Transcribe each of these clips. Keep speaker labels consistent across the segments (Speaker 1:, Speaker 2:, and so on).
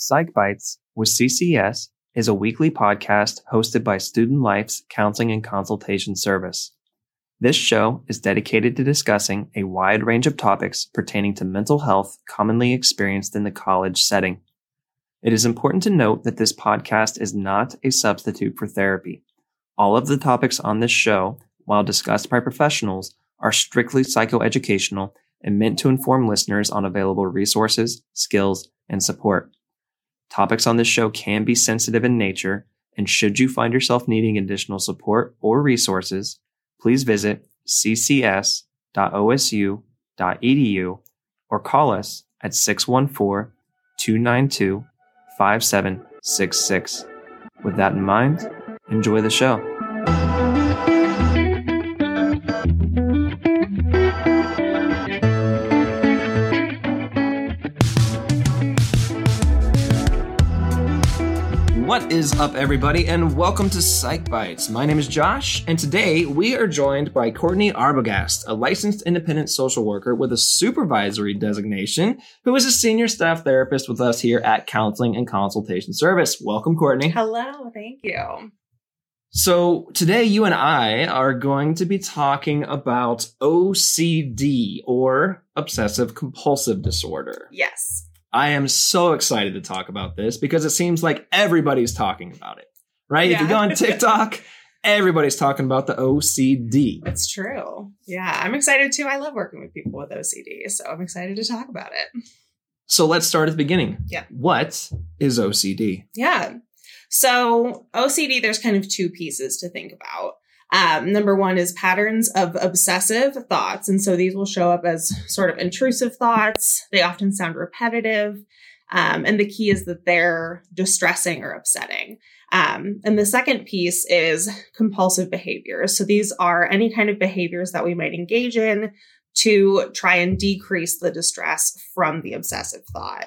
Speaker 1: Psych Bites with CCS is a weekly podcast hosted by Student Life's Counseling and Consultation Service. This show is dedicated to discussing a wide range of topics pertaining to mental health commonly experienced in the college setting. It is important to note that this podcast is not a substitute for therapy. All of the topics on this show, while discussed by professionals, are strictly psychoeducational and meant to inform listeners on available resources, skills, and support. Topics on this show can be sensitive in nature, and should you find yourself needing additional support or resources, please visit ccs.osu.edu or call us at 614-292-5766. With that in mind, enjoy the show. What is up, everybody, and welcome to Psych Bites. My name is Josh, and today we are joined by Courtney Arbogast, a licensed independent social worker with a supervisory designation, who is a senior staff therapist with us here at Counseling and Consultation Service. Welcome, Courtney.
Speaker 2: Hello, thank you.
Speaker 1: So today you and I are going to be talking about OCD, or obsessive compulsive disorder.
Speaker 2: Yes.
Speaker 1: I am so excited to talk about this because it seems like everybody's talking about it, right?
Speaker 2: Yeah.
Speaker 1: If you go on TikTok, everybody's talking about the OCD.
Speaker 2: It's true. Yeah, I'm excited too. I love working with people with OCD, so I'm excited to talk about it.
Speaker 1: So let's start at the beginning.
Speaker 2: Yeah.
Speaker 1: What is OCD?
Speaker 2: Yeah. So OCD, there's kind of two pieces to think about. Number one is patterns of obsessive thoughts. And so these will show up as sort of intrusive thoughts. They often sound repetitive. And the key is that they're distressing or upsetting. And the second piece is compulsive behaviors. So these are any kind of behaviors that we might engage in to try and decrease the distress from the obsessive thought.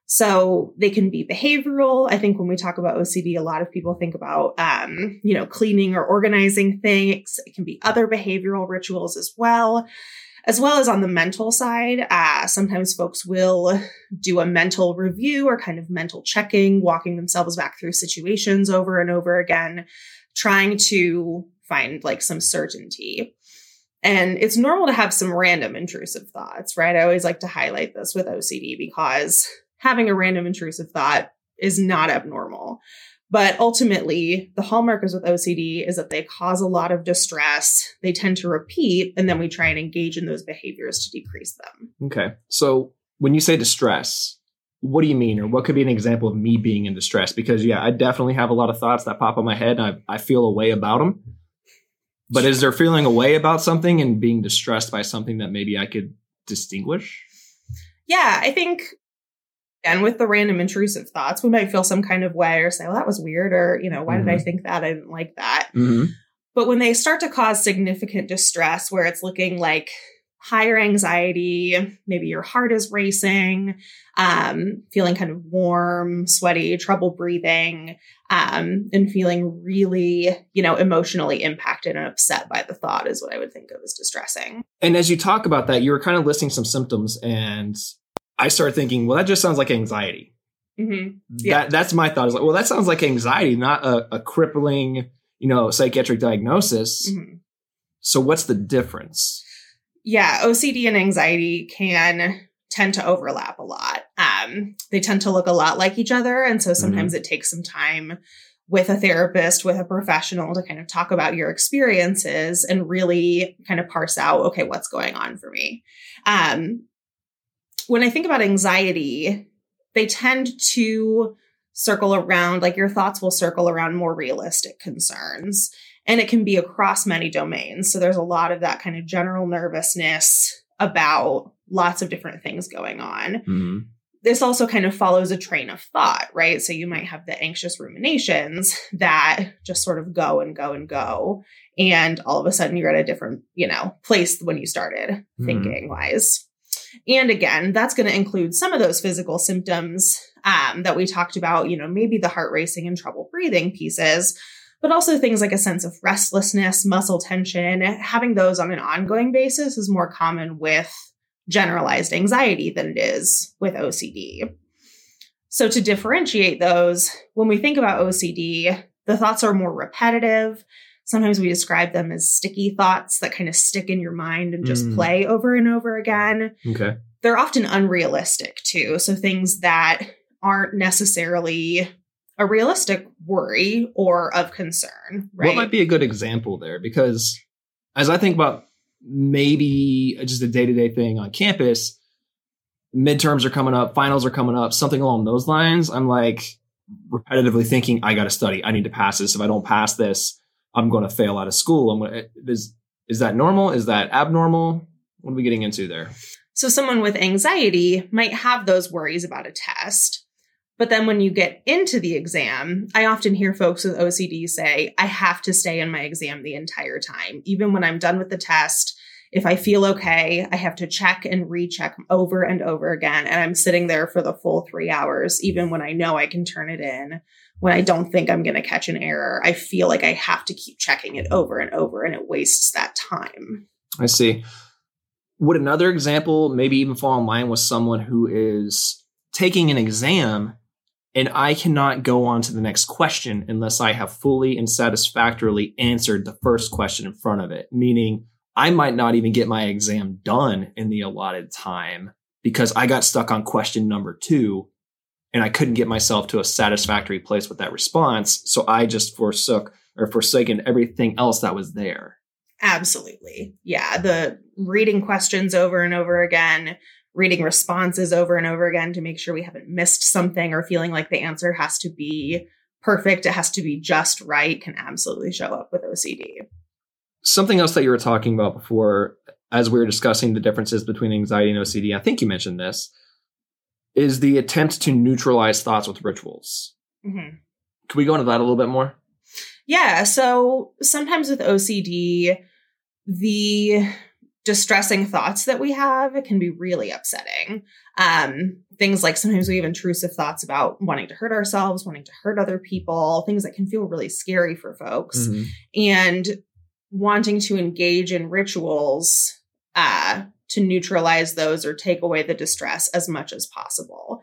Speaker 2: So they can be behavioral. I think when we talk about OCD, a lot of people think about, cleaning or organizing things. It can be other behavioral rituals as well as on the mental side. Sometimes folks will do a mental review or kind of mental checking, walking themselves back through situations over and over again, trying to find like some certainty. And it's normal to have some random intrusive thoughts, right? I always like to highlight this with OCD because having a random intrusive thought is not abnormal. But ultimately, the hallmark is with OCD is that they cause a lot of distress. They tend to repeat, and then we try and engage in those behaviors to decrease them.
Speaker 1: Okay. So when you say distress, what do you mean? Or what could be an example of me being in distress? Because, I definitely have a lot of thoughts that pop in my head, and I feel a way about them. But is there feeling a way about something and being distressed by something that maybe I could distinguish?
Speaker 2: Yeah, I think... And with the random intrusive thoughts, we might feel some kind of way or say, well, that was weird. Or, why did I think that? I didn't like that. Mm-hmm. But when they start to cause significant distress, where it's looking like higher anxiety, maybe your heart is racing, feeling kind of warm, sweaty, trouble breathing, and feeling really, emotionally impacted and upset by the thought is what I would think of as distressing.
Speaker 1: And as you talk about that, you were kind of listing some symptoms, and I started thinking, well, that just sounds like anxiety. Mm-hmm. Yeah. That's my thought. Is like, well, that sounds like anxiety, not a crippling, psychiatric diagnosis. Mm-hmm. So what's the difference?
Speaker 2: Yeah, OCD and anxiety can tend to overlap a lot. They tend to look a lot like each other. And so sometimes it takes some time with a therapist, with a professional to kind of talk about your experiences and really kind of parse out, okay, what's going on for me? When I think about anxiety, they tend to circle around, like your thoughts will circle around more realistic concerns, and it can be across many domains. So there's a lot of that kind of general nervousness about lots of different things going on. Mm-hmm. This also kind of follows a train of thought, right? So you might have the anxious ruminations that just sort of go and go and go. And all of a sudden you're at a different, place when you started thinking wise. And again, that's going to include some of those physical symptoms that we talked about, maybe the heart racing and trouble breathing pieces, but also things like a sense of restlessness, muscle tension. Having those on an ongoing basis is more common with generalized anxiety than it is with OCD. So to differentiate those, when we think about OCD, the thoughts are more repetitive. Sometimes we describe them as sticky thoughts that kind of stick in your mind and just play over and over again.
Speaker 1: Okay.
Speaker 2: They're often unrealistic too. So things that aren't necessarily a realistic worry or of concern, right?
Speaker 1: What might be a good example there? Because as I think about maybe just a day-to-day thing on campus, midterms are coming up, finals are coming up, something along those lines, I'm like repetitively thinking, I got to study. I need to pass this. If I don't pass this, I'm going to fail out of school. Is that normal? Is that abnormal? What are we getting into there?
Speaker 2: So someone with anxiety might have those worries about a test. But then when you get into the exam, I often hear folks with OCD say, I have to stay in my exam the entire time. Even when I'm done with the test, if I feel okay, I have to check and recheck over and over again. And I'm sitting there for the full 3 hours, even when I know I can turn it in. When I don't think I'm going to catch an error, I feel like I have to keep checking it over and over, and it wastes that time.
Speaker 1: I see. Would another example maybe even fall in line with someone who is taking an exam and I cannot go on to the next question unless I have fully and satisfactorily answered the first question in front of it, meaning I might not even get my exam done in the allotted time because I got stuck on question number 2 and I couldn't get myself to a satisfactory place with that response. So I just forsaken everything else that was there.
Speaker 2: Absolutely. Yeah. The reading questions over and over again, reading responses over and over again to make sure we haven't missed something or feeling like the answer has to be perfect. It has to be just right can absolutely show up with OCD.
Speaker 1: Something else that you were talking about before, as we were discussing the differences between anxiety and OCD, I think you mentioned this, is the attempt to neutralize thoughts with rituals. Mm-hmm. Can we go into that a little bit more?
Speaker 2: Yeah. So sometimes with OCD, the distressing thoughts that we have, it can be really upsetting. Things like sometimes we have intrusive thoughts about wanting to hurt ourselves, wanting to hurt other people, things that can feel really scary for folks. Mm-hmm. And wanting to engage in rituals to neutralize those or take away the distress as much as possible.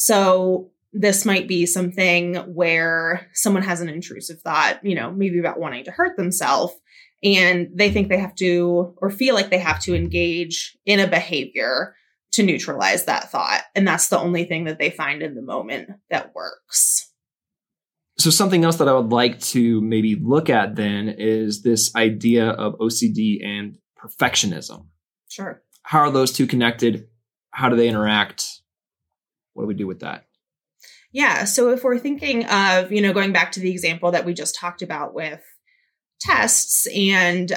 Speaker 2: So this might be something where someone has an intrusive thought, maybe about wanting to hurt themselves, and they think they have to or feel like they have to engage in a behavior to neutralize that thought. And that's the only thing that they find in the moment that works.
Speaker 1: So something else that I would like to maybe look at then is this idea of OCD and perfectionism.
Speaker 2: Sure.
Speaker 1: How are those two connected? How do they interact? What do we do with that?
Speaker 2: Yeah. So if we're thinking of, going back to the example that we just talked about with tests and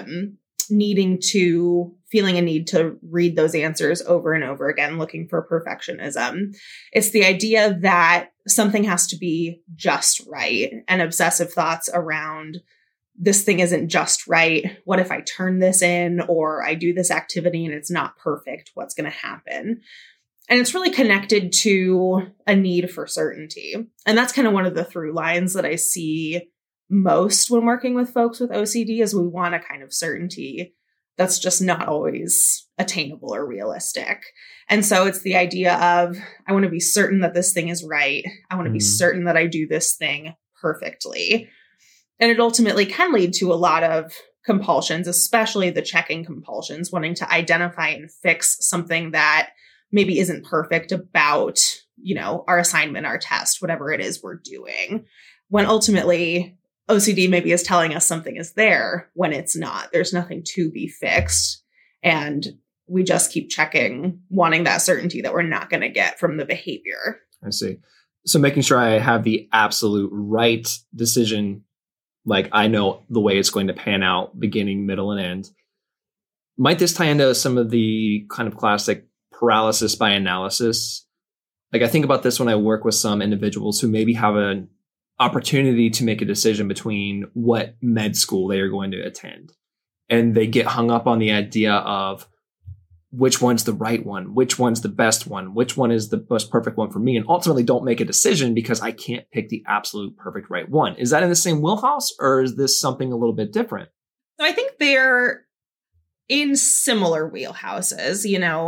Speaker 2: feeling a need to read those answers over and over again, looking for perfectionism. It's the idea that something has to be just right, and obsessive thoughts around this thing isn't just right. What if I turn this in or I do this activity and it's not perfect? What's going to happen? And it's really connected to a need for certainty. And that's kind of one of the through lines that I see most when working with folks with OCD is we want a kind of certainty that's just not always attainable or realistic. And so it's the idea of, I want to be certain that this thing is right. I want to be certain that I do this thing perfectly. And it ultimately can lead to a lot of compulsions, especially the checking compulsions, wanting to identify and fix something that maybe isn't perfect about, our assignment, our test, whatever it is we're doing. When ultimately OCD maybe is telling us something is there when it's not. There's nothing to be fixed. And we just keep checking, wanting that certainty that we're not going to get from the behavior.
Speaker 1: I see. So making sure I have the absolute right decision, like I know the way it's going to pan out, beginning, middle, and end. Might this tie into some of the kind of classic paralysis by analysis? Like I think about this when I work with some individuals who maybe have an opportunity to make a decision between what med school they are going to attend. And they get hung up on the idea of which one's the right one, which one's the best one, which one is the most perfect one for me, and ultimately don't make a decision because I can't pick the absolute perfect right one. Is that in the same wheelhouse, or is this something a little bit different?
Speaker 2: So I think they're in similar wheelhouses.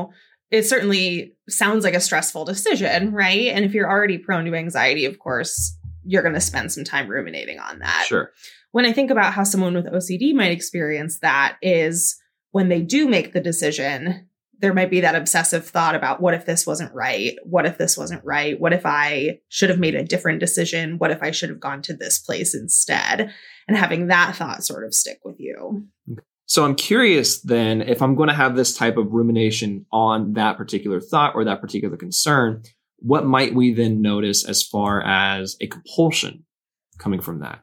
Speaker 2: it certainly sounds like a stressful decision, right? And if you're already prone to anxiety, of course, you're going to spend some time ruminating on that.
Speaker 1: Sure.
Speaker 2: When I think about how someone with OCD might experience that is when they do make the decision, there might be that obsessive thought about what if this wasn't right? What if this wasn't right? What if I should have made a different decision? What if I should have gone to this place instead? And having that thought sort of stick with you.
Speaker 1: So I'm curious then, if I'm going to have this type of rumination on that particular thought or that particular concern, what might we then notice as far as a compulsion coming from that?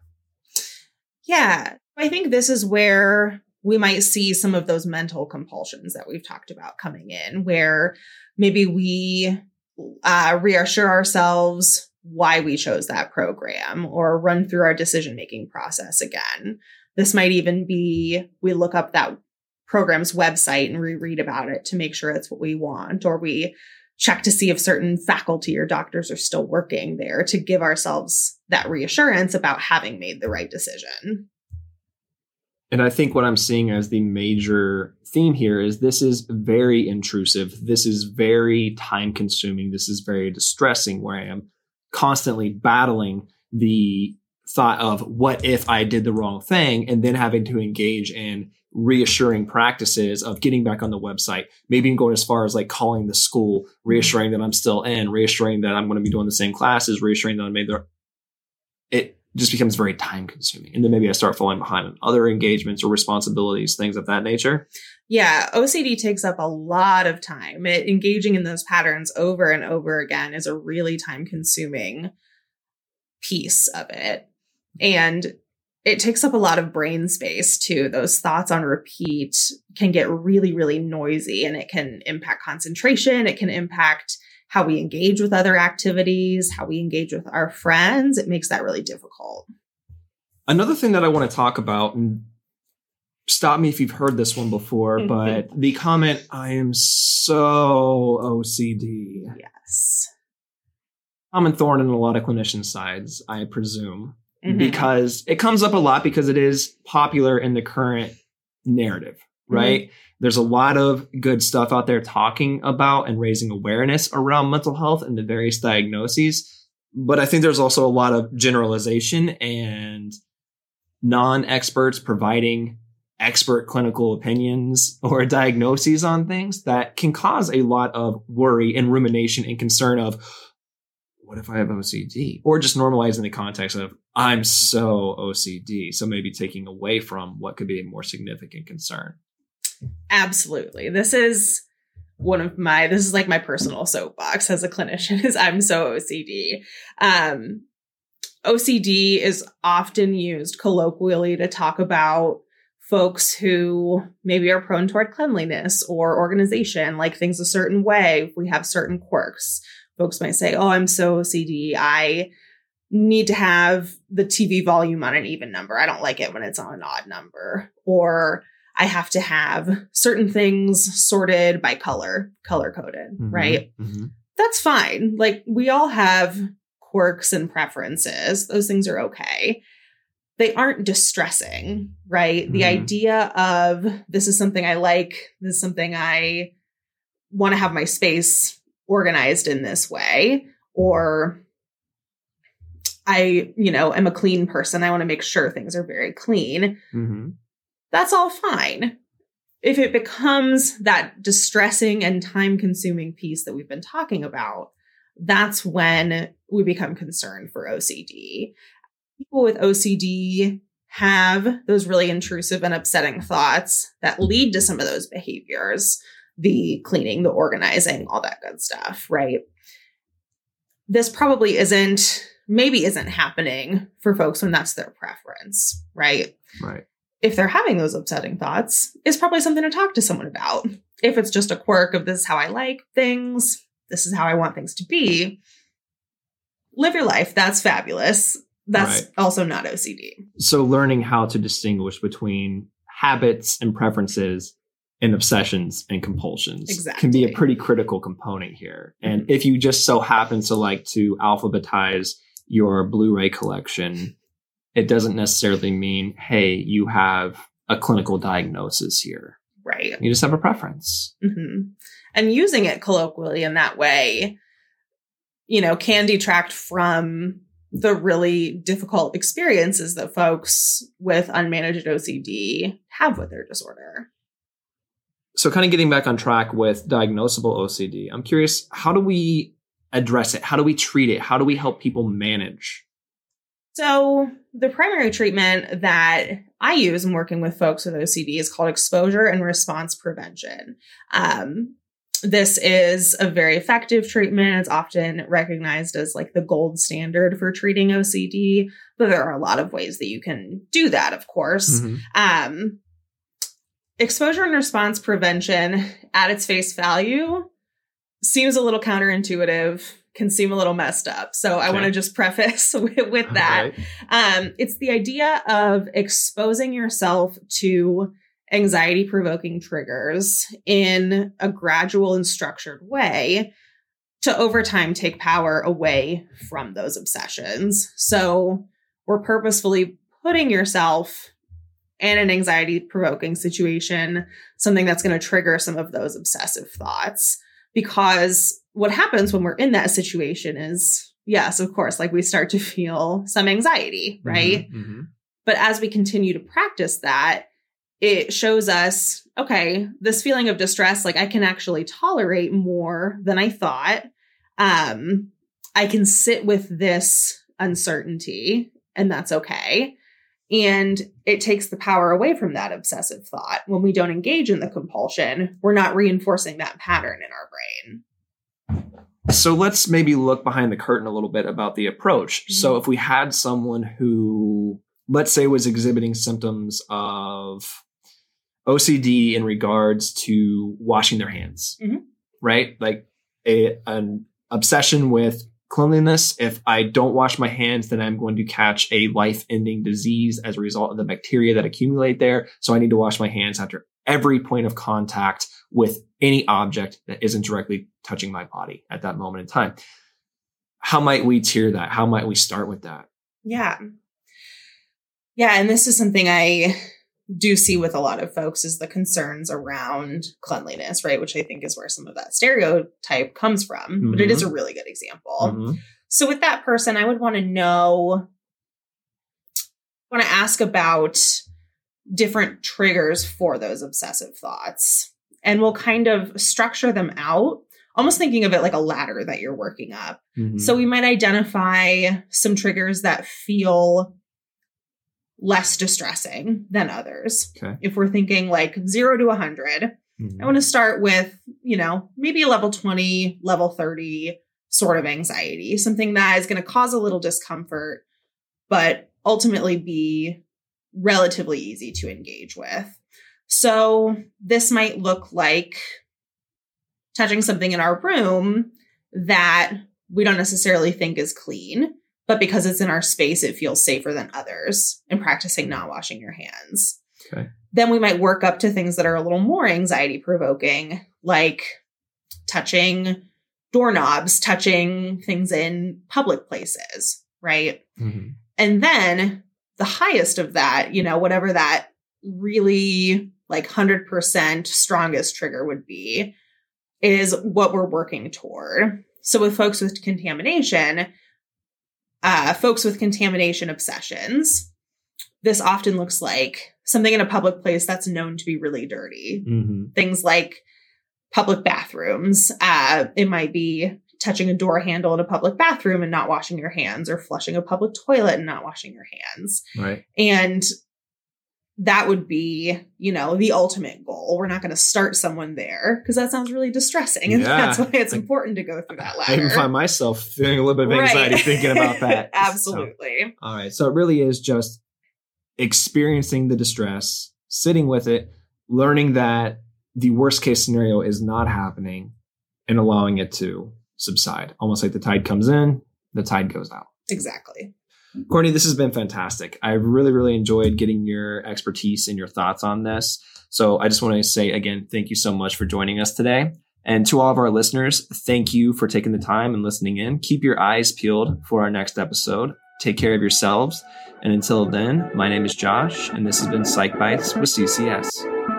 Speaker 2: Yeah, I think this is where we might see some of those mental compulsions that we've talked about coming in, where maybe we reassure ourselves why we chose that program or run through our decision-making process again. This might even be we look up that program's website and reread about it to make sure it's what we want, or we check to see if certain faculty or doctors are still working there to give ourselves that reassurance about having made the right decision.
Speaker 1: And I think what I'm seeing as the major theme here is this is very intrusive. This is very time consuming. This is very distressing, where I am constantly battling the thought of what if I did the wrong thing, and then having to engage in reassuring practices of getting back on the website, maybe even going as far as like calling the school, reassuring that I'm still in, reassuring that I'm going to be doing the same classes, reassuring that I made the, it just becomes very time consuming. And then maybe I start falling behind on other engagements or responsibilities, things of that nature.
Speaker 2: Yeah, OCD takes up a lot of time. Engaging in those patterns over and over again is a really time consuming piece of it. And it takes up a lot of brain space too. Those thoughts on repeat can get really, really noisy, and it can impact concentration. It can impact how we engage with other activities, how we engage with our friends. It makes that really difficult.
Speaker 1: Another thing that I want to talk about, and stop me if you've heard this one before, but the comment, I am so OCD.
Speaker 2: Yes.
Speaker 1: Common thorn in a lot of clinicians' sides, I presume. Because it comes up a lot because it is popular in the current narrative, right? There's a lot of good stuff out there talking about and raising awareness around mental health and the various diagnoses. But I think there's also a lot of generalization and non-experts providing expert clinical opinions or diagnoses on things that can cause a lot of worry and rumination and concern of, what if I have OCD? Or just normalizing the context of, I'm so OCD. So maybe taking away from what could be a more significant concern.
Speaker 2: Absolutely. This is like my personal soapbox as a clinician, is I'm so OCD. OCD is often used colloquially to talk about folks who maybe are prone toward cleanliness or organization, like things a certain way. If we have certain quirks, folks might say, oh, I'm so OCD. I need to have the TV volume on an even number. I don't like it when it's on an odd number. Or I have to have certain things sorted by color coded, right? That's fine. Like, we all have quirks and preferences. Those things are okay. They aren't distressing, right? The idea of this is something I like, this is something I want to have my space organized in this way, or I, am a clean person. I want to make sure things are very clean. That's all fine. If it becomes that distressing and time-consuming piece that we've been talking about, that's when we become concerned for OCD. People with OCD have those really intrusive and upsetting thoughts that lead to some of those behaviors, the cleaning, the organizing, all that good stuff, right? This probably isn't happening for folks when that's their preference, right?
Speaker 1: Right.
Speaker 2: If they're having those upsetting thoughts, it's probably something to talk to someone about. If it's just a quirk of this is how I like things, this is how I want things to be, live your life. That's fabulous. That's also not OCD.
Speaker 1: So learning how to distinguish between habits and preferences and obsessions and compulsions can be a pretty critical component here. And if you just so happen to like to alphabetize your Blu-ray collection, it doesn't necessarily mean, hey, you have a clinical diagnosis here.
Speaker 2: Right.
Speaker 1: You just have a preference.
Speaker 2: And using it colloquially in that way, can detract from the really difficult experiences that folks with unmanaged OCD have with their disorder.
Speaker 1: So kind of getting back on track with diagnosable OCD, I'm curious, how do we address it? How do we treat it? How do we help people manage?
Speaker 2: So the primary treatment that I use in working with folks with OCD is called exposure and response prevention. This is a very effective treatment. It's often recognized as like the gold standard for treating OCD, but there are a lot of ways that you can do that, of course. Mm-hmm. Exposure and response prevention at its face value seems a little counterintuitive, can seem a little messed up. So I want to just preface with that. Right. It's the idea of exposing yourself to anxiety-provoking triggers in a gradual and structured way to over time take power away from those obsessions. So we're purposefully putting yourself in an anxiety-provoking situation, something that's going to trigger some of those obsessive thoughts. Because what happens when we're in that situation is, yes, of course, like we start to feel some anxiety, right? Mm-hmm, mm-hmm. But as we continue to practice that, it shows us, okay, this feeling of distress, like I can actually tolerate more than I thought. I can sit with this uncertainty, and that's okay. And it takes the power away from that obsessive thought. When we don't engage in the compulsion, we're not reinforcing that pattern in our brain.
Speaker 1: So let's maybe look behind the curtain a little bit about the approach. Mm-hmm. So if we had someone who, let's say, was exhibiting symptoms of OCD in regards to washing their hands, mm-hmm. right? Like an obsession with cleanliness. If I don't wash my hands, then I'm going to catch a life-ending disease as a result of the bacteria that accumulate there. So I need to wash my hands after every point of contact with any object that isn't directly touching my body at that moment in time. How might we tier that? How might we start with that?
Speaker 2: Yeah. And this is something I do see with a lot of folks is the concerns around cleanliness, right? Which I think is where some of that stereotype comes from, mm-hmm. but it is a really good example. Mm-hmm. So with that person, I would want to ask about different triggers for those obsessive thoughts. And we'll kind of structure them out, almost thinking of it like a ladder that you're working up. Mm-hmm. So we might identify some triggers that feel less distressing than others. Okay. If we're thinking like 0 to 100, mm-hmm. I want to start with, maybe a level 20, level 30 sort of anxiety, something that is going to cause a little discomfort, but ultimately be relatively easy to engage with. So this might look like touching something in our room that we don't necessarily think is clean, but because it's in our space, it feels safer than others, and practicing not washing your hands. Okay. Then we might work up to things that are a little more anxiety provoking, like touching doorknobs, touching things in public places, right? Mm-hmm. And then the highest of that, whatever that really like 100% strongest trigger would be, is what we're working toward. So with folks with contamination obsessions, this often looks like something in a public place that's known to be really dirty. Mm-hmm. Things like public bathrooms. It might be touching a door handle in a public bathroom and not washing your hands, or flushing a public toilet and not washing your hands. Right. And that would be, the ultimate goal. We're not going to start someone there because that sounds really distressing. And that's why it's important to go through that ladder.
Speaker 1: I even find myself feeling a little bit of anxiety thinking about that.
Speaker 2: Absolutely.
Speaker 1: So, all right. So it really is just experiencing the distress, sitting with it, learning that the worst case scenario is not happening, and allowing it to subside. Almost like the tide comes in, the tide goes out.
Speaker 2: Exactly.
Speaker 1: Courtney, this has been fantastic. I've really, really enjoyed getting your expertise and your thoughts on this. So I just want to say again, thank you so much for joining us today. And to all of our listeners, thank you for taking the time and listening in. Keep your eyes peeled for our next episode. Take care of yourselves. And until then, my name is Josh, and this has been Psych Bites with CCS.